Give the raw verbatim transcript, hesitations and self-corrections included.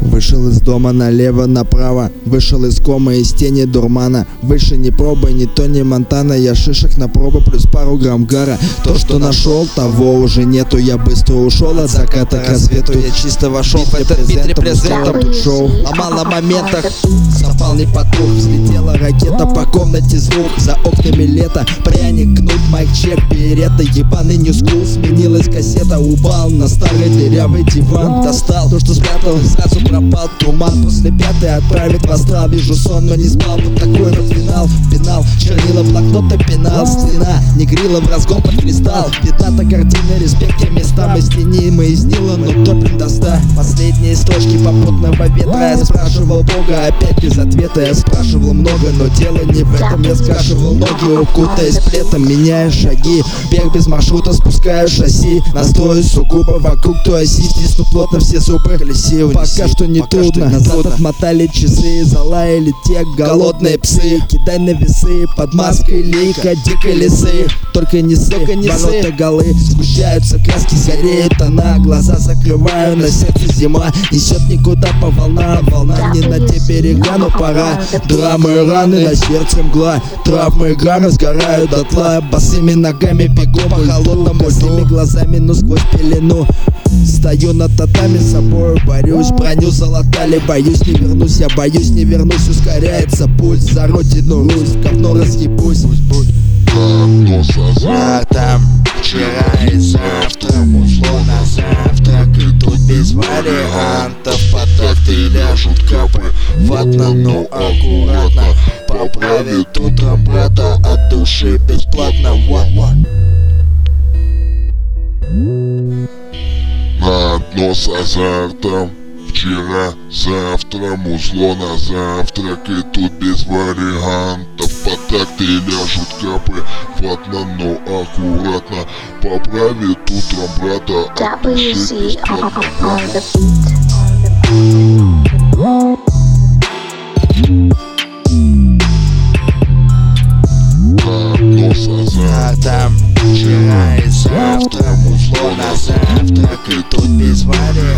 Вышел из дома налево, направо, вышел из комы, из тени дурмана. Выше не пробуй, ни то, ни Монтана. Я шишек на пробу, плюс пару грамм гара. То, что нашел, того уже нету. Я быстро ушел от заката к рассвету. Я чисто вошел в этот бит репрезентом. Тут шоу ломал на моментах, запал не потух. Взлетела ракета, по комнате звук. За окнами лето, пряник, кнут, майк-чек, берета. Ебаный ньюскул, сменилась кассета. Упал на старый дырявый диван. Достал то, что спрятал, сразу пропал туман. После пятой отправить в астрал. Вижу сон, но не спал. Вот такой вот финал. Пенал, чернила, блокнота, пенал. Стена, не грила, в разгон под кристалл. Видна-то картина, респект тем местам. Мы стеним, из Нила, но топлим до ста. Последние строчки попутного ветра. Я спрашивал Бога, опять без ответа. Я спрашивал много, но дело не в этом. Я скашивал ноги, укутаясь плетом. Меняя шаги, бег без маршрута. Спускаю шасси, настрою сугубо вокруг той оси. Стисну плотно все зубы, колеси. Пока что не Пока трудно, что назад отмотали часы. Залаяли те голодные псы. Кидай на весы, под маской лика дикой лисы. Только не сы, ворота голы. Сгущаются краски, зореют тона. Глаза закрываю, на сердце зима. Несет никуда по волнам. Волна не на те берега, но пора. Драмы, раны, на сердце мгла. Травмы, граммы сгорают дотла. Босыми ногами бегу по холодному льду. Глазами, но сквозь пелену. Стою на татами, с собой борюсь. Броню залатали, боюсь не вернусь. Я боюсь не вернусь, ускоряется пульс. За родину Русь, в говно разъебусь. Я там вчера и завтра, ушло на завтрак. И тут без вариантов, под такты ляжут капы. Ватно, но аккуратно, поправит утром брата. От души бесплатно. One-one. На дно с азартом. Вчера, завтра, музло на завтрак. И тут без вариантов, под такты ляжут капы. Ватно, но аккуратно, поправит утром брата. От души бесплатно. На дно с азартом. Вчера и завтра, музло на завтрак. И тут без вариантов.